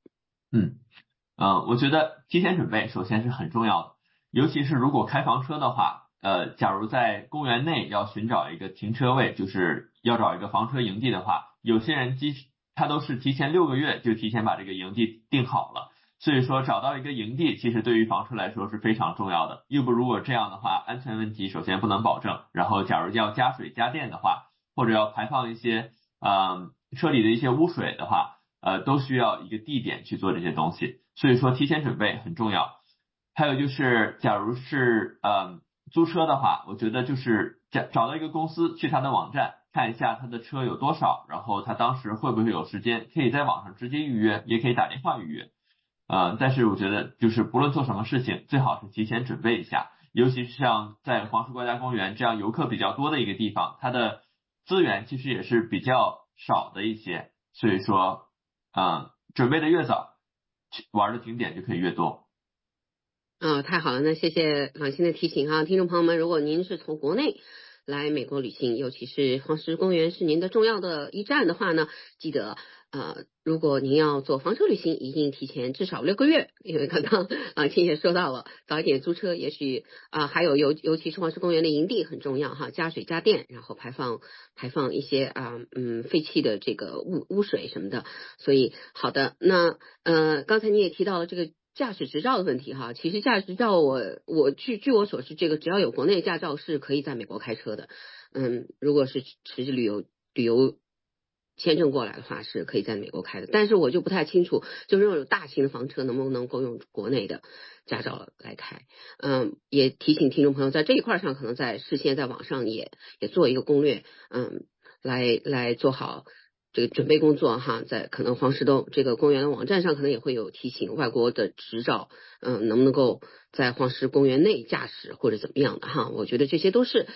我觉得提前准备首先是很重要的，尤其是如果开房车的话，假如在公园内要寻找一个停车位，就是要找一个房车营地的话，有些人他都是提前6个月就提前把这个营地定好了，所以说找到一个营地其实对于房车来说是非常重要的。如果这样的话，安全问题首先不能保证，然后假如要加水加电的话，或者要排放一些车里的一些污水的话，都需要一个地点去做这些东西，所以说提前准备很重要。还有就是假如是租车的话，我觉得就是找到一个公司，去他的网站看一下他的车有多少，然后他当时会不会有时间，可以在网上直接预约，也可以打电话预约。但是我觉得就是不论做什么事情，最好是提前准备一下，尤其是像在黄石国家公园这样游客比较多的一个地方，它的资源其实也是比较少的一些，所以说准备的越早，玩的景点就可以越多。 太好了，那谢谢朗欣的提醒哈，听众朋友们，如果您是从国内来美国旅行，尤其是黄石公园是您的重要的一站的话呢，记得如果您要做房车旅行，一定提前至少6个月，因为刚刚朗欣也说到了，早一点租车，也许还有尤其是黄石公园的营地很重要哈，加水加电，然后排放一些废弃的这个污水什么的，所以好的，那刚才你也提到了这个驾驶执照的问题哈，其实驾驶执照据我所知，这个只要有国内驾照是可以在美国开车的。如果是持着旅游签证过来的话，是可以在美国开的。但是我就不太清楚，就是有大型的房车能不能够用国内的驾照来开。也提醒听众朋友，在这一块上可能事先在网上也做一个攻略，来做好这个准备工作哈，在可能黄石洞这个公园的网站上可能也会有提醒外国的执照，能不能够在黄石公园内驾驶或者怎么样的哈，我觉得这些都是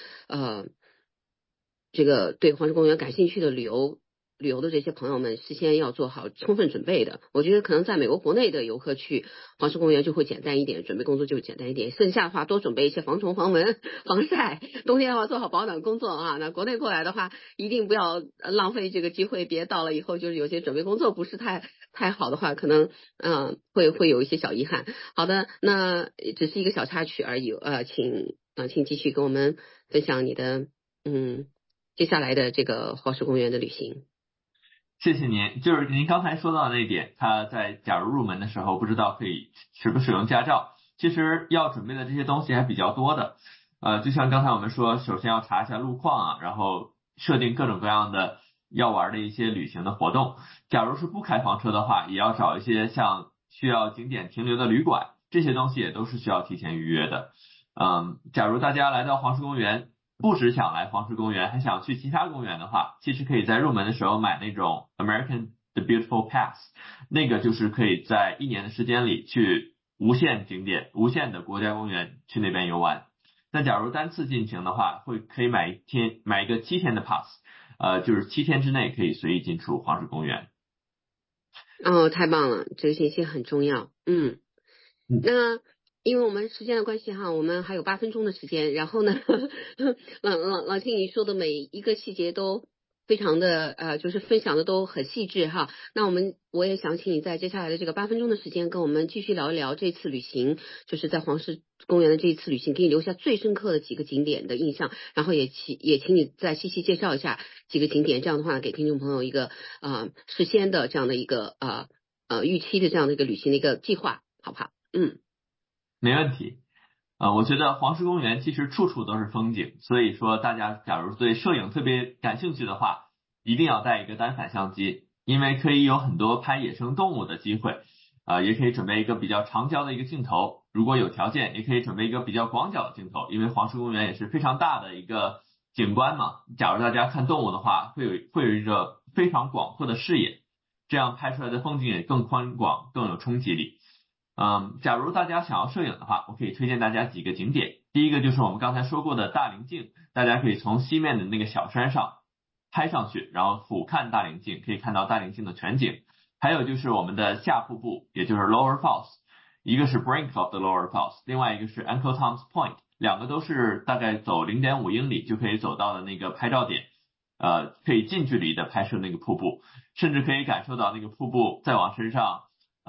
这个对黄石公园感兴趣的旅游的这些朋友们事先要做好充分准备的。我觉得可能在美国国内的游客去黄石公园就会简单一点，准备工作就简单一点，剩下的话多准备一些防虫防蚊防晒，冬天的话做好保暖工作啊。那国内过来的话一定不要浪费这个机会，别到了以后就是有些准备工作不是太好的话，可能会有一些小遗憾。好的，那只是一个小插曲而已，请继续跟我们分享你的接下来的这个黄石公园的旅行。 谢谢您，就是您刚才说到的那一点，他在假如入门的时候不知道可以使不使用驾照，其实要准备的这些东西还比较多的。就像刚才我们说，首先要查一下路况啊，然后设定各种各样的要玩的一些旅行的活动。假如是不开房车的话，也要找一些像需要景点停留的旅馆，这些东西也都是需要提前预约的。假如大家来到黄石公园，不只想来黄石公园，还想去其他公园的话，其实可以在入门的时候买那种 American the Beautiful Pass， 那个就是可以在1年的时间里去无限景点、无限的国家公园去那边游玩。那假如单次进行的话，可以买一个7天的 pass， 就是7天之内可以随意进出黄石公园。 太棒了，这个信息很重要。那因为我们时间的关系哈，我们还有8分钟的时间，然后呢朗庆你说的每一个细节都非常的就是分享的都很细致哈。那我也想请你在接下来的这个8分钟的时间跟我们继续聊一聊这次旅行，就是在黄石公园的这一次旅行给你留下最深刻的几个景点的印象，然后也请你再细细介绍一下几个景点，这样的话给听众朋友一个事先的这样的一个预期的这样的一个旅行的一个计划，好不好？ 没问题。我觉得黄石公园其实处处都是风景，所以说大家假如对摄影特别感兴趣的话，一定要带一个单反相机，因为可以有很多拍野生动物的机会。也可以准备一个比较长焦的一个镜头，如果有条件也可以准备一个比较广角的镜头，因为黄石公园也是非常大的一个景观嘛，假如大家看动物的话，会有一个非常广阔的视野，这样拍出来的风景也更宽广，更有冲击力。假如大家想要摄影的话，我可以推荐大家几个景点。第一个就是我们刚才说过的大棱镜，大家可以从西面的那个小山上拍上去，然后俯瞰大棱镜，可以看到大棱镜的全景。还有就是我们的下瀑布，也就是 Lower Falls， 一个是 Brink of the Lower Falls， 另外一个是 Uncle Tom's Point， 两个都是大概走 0.5 英里就可以走到的那个拍照点，可以近距离的拍摄那个瀑布，甚至可以感受到那个瀑布再往身上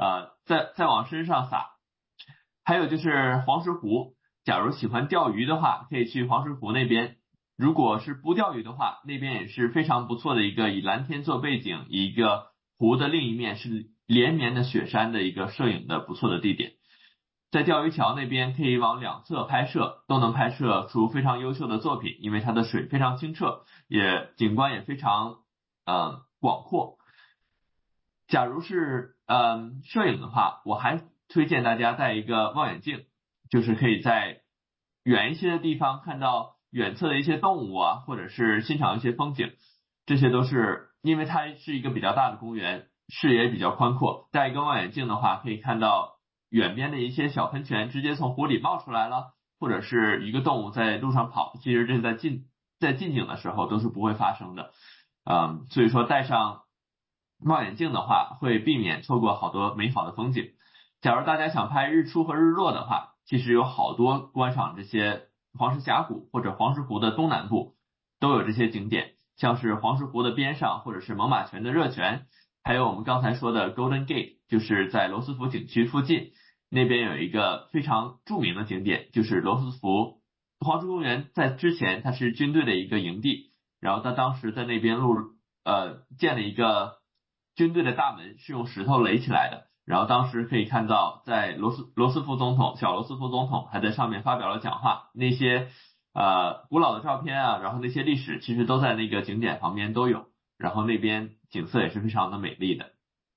洒。还有就是黄石湖，假如喜欢钓鱼的话，可以去黄石湖那边。如果是不钓鱼的话，那边也是非常不错的一个以蓝天做背景，一个湖的另一面是连绵的雪山的一个摄影的不错的地点。在钓鱼桥那边可以往两侧拍摄，都能拍摄出非常优秀的作品，因为它的水非常清澈，景观也非常广阔。假如是摄影的话，我还推荐大家带一个望远镜，就是可以在远一些的地方看到远侧的一些动物啊，或者是欣赏一些风景，这些都是因为它是一个比较大的公园，视野比较宽阔，带一个望远镜的话可以看到远边的一些小喷泉直接从湖里冒出来了，或者是一个动物在路上跑，其实这是在近景的时候都是不会发生的。所以说带上望远镜的话会避免错过好多美好的风景。假如大家想拍日出和日落的话，其实有好多观赏这些黄石峡谷或者黄石湖的东南部都有这些景点，像是黄石湖的边上或者是猛犸泉的热泉，还有我们刚才说的 Golden Gate， 就是在罗斯福景区附近，那边有一个非常著名的景点，就是罗斯福黄石公园。在之前它是军队的一个营地，然后他当时在那边建了一个军队的大门，是用石头垒起来的，然后当时可以看到在小罗斯福总统还在上面发表了讲话，那些古老的照片啊，然后那些历史其实都在那个景点旁边都有，然后那边景色也是非常的美丽的。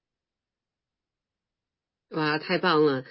哇，太棒了。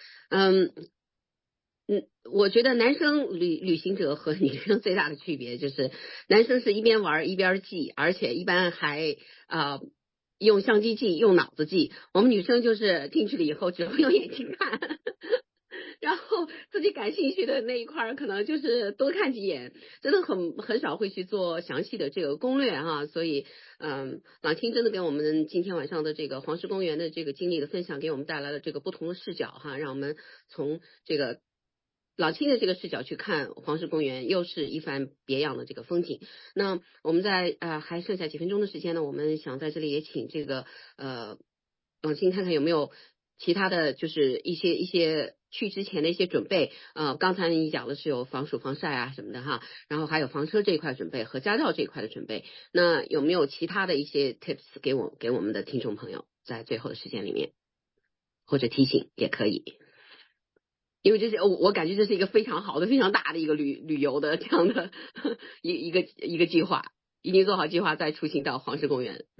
我觉得男生旅行者和女生最大的区别就是男生是一边玩一边记，而且一般还用相机记，用脑子记。我们女生就是进去了以后只会用眼睛看然后自己感兴趣的那一块可能就是多看几眼，真的很少会去做详细的这个攻略哈。所以朗青真的给我们今天晚上的这个黄石公园的这个经历的分享，给我们带来了这个不同的视角哈，让我们从这个老青的这个视角去看黄石公园，又是一番别样的这个风景。那我们在还剩下几分钟的时间呢，我们想在这里也请这个朗青看看有没有其他的就是一些去之前的一些准备。刚才你讲的是有防暑防晒啊什么的哈，然后还有房车这一块准备和驾照这一块的准备，那有没有其他的一些 tips 给我们的听众朋友在最后的时间里面，或者提醒也可以。因为这是我感觉这是一个非常好的非常大的一个旅游的这样的一个计划，一定做好计划再出行到黄石公园。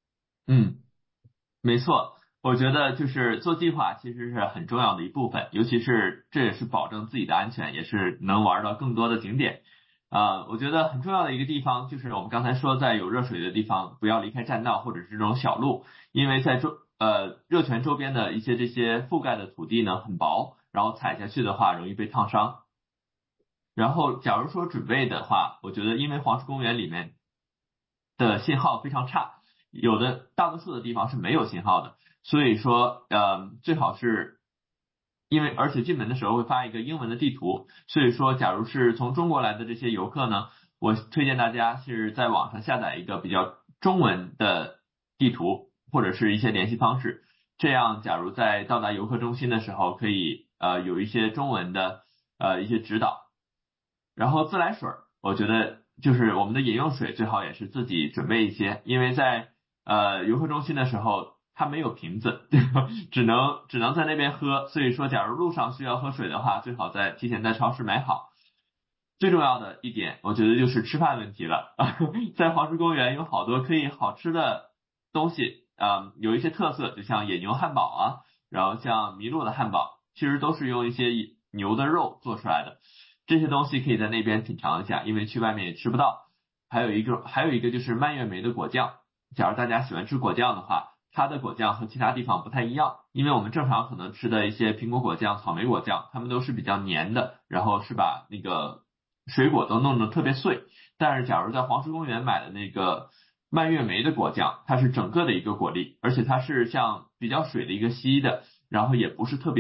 没错，我觉得就是做计划其实是很重要的一部分，尤其是这也是保证自己的安全，也是能玩到更多的景点。我觉得很重要的一个地方就是我们刚才说在有热水的地方不要离开栈道或者是这种小路，因为在热泉周边的一些这些覆盖的土地呢很薄，然后踩下去的话容易被烫伤。然后假如说准备的话，我觉得因为黄石公园里面的信号非常差，有的大多数的地方是没有信号的，所以说最好是因为而且进门的时候会发一个英文的地图，所以说假如是从中国来的这些游客呢，我推荐大家是在网上下载一个比较中文的地图或者是一些联系方式，这样假如在到达游客中心的时候可以有一些中文的一些指导。然后自来水我觉得就是我们的饮用水最好也是自己准备一些，因为在游客中心的时候它没有瓶子只能在那边喝，所以说假如路上需要喝水的话，最好提前在超市买好。最重要的一点我觉得就是吃饭问题了在黄石公园有好多可以好吃的东西，有一些特色，就像野牛汉堡啊，然后像麋鹿的汉堡，其实都是用一些牛的肉做出来的，这些东西可以在那边品尝一下，因为去外面也吃不到。还有一个就是蔓越莓的果酱，假如大家喜欢吃果酱的话，它的果酱和其他地方不太一样，因为我们正常可能吃的一些苹果果酱、草莓果酱，它们都是比较黏的，然后是把那个水果都弄得特别碎，但是假如在黄石公园买的那个蔓越莓的果酱，它是整个的一个果粒，而且它是像比较水的一个稀的，然后也不是特别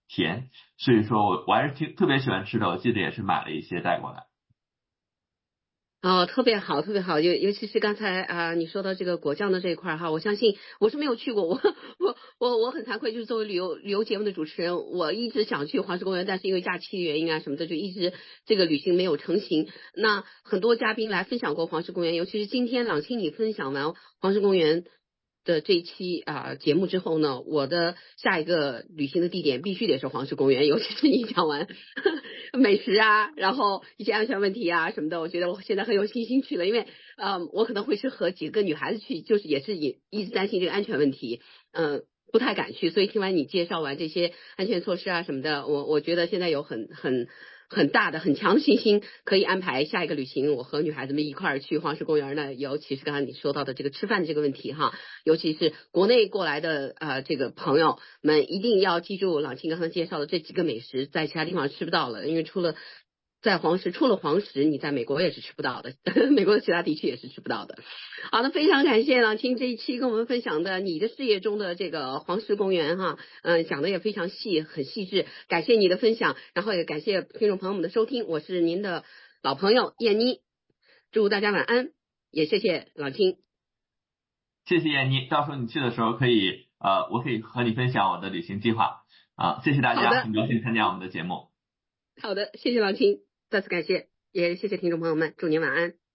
甜，所以说我还是特别喜欢吃的，我记得也是买了一些带过来。 哦，特别好，特别好，尤其是刚才你说到这个果酱的这一块哈，我相信我是没有去过，我很惭愧，就是作为旅游节目的主持人，我一直想去黄石公园，但是因为假期的原因啊什么的，就一直这个旅行没有成行。那很多嘉宾来分享过黄石公园，尤其是今天朗清你分享完黄石公园的这一期节目之后呢，我的下一个旅行的地点必须得是黄石公园，尤其是你讲完美食啊，然后一些安全问题啊什么的，我觉得我现在很有信心去了，因为我可能会是和几个女孩子去，就是也一直担心这个安全问题，不太敢去，所以听完你介绍完这些安全措施啊什么的，我觉得现在有很大的很强的信心可以安排下一个旅行，我和女孩子们一块儿去黄石公园呢。尤其是刚才你说到的这个吃饭的这个问题哈，尤其是国内过来的这个朋友们一定要记住朗清刚才介绍的这几个美食，在其他地方吃不到了，因为除了黄石，你在美国也是吃不到的，美国的其他地区也是吃不到的。好的，非常感谢朗清这一期跟我们分享的你的视野中的这个黄石公园哈，讲的也非常很细致，感谢你的分享，然后也感谢听众朋友们的收听，我是您的老朋友燕妮，祝大家晚安，也谢谢朗清。 谢谢燕妮，到时候你去的时候可以我可以和你分享我的旅行计划谢谢大家，很高兴参加我们的节目。 好的，谢谢朗清，再次感谢，也谢谢听众朋友们，祝您晚安。